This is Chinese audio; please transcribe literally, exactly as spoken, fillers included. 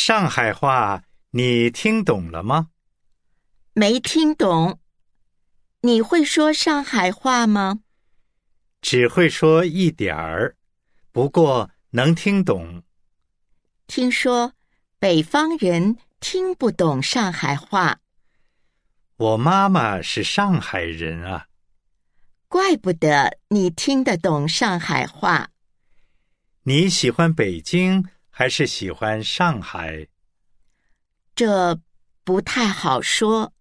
上海话你听懂了吗？ 没听懂。你会说上海话吗？ 只会说一点儿，不过能听懂。 听说北方人听不懂上海话。 我妈妈是上海人啊。 怪不得你听得懂上海话。 你喜欢北京还是喜欢上海？ 这不太好说。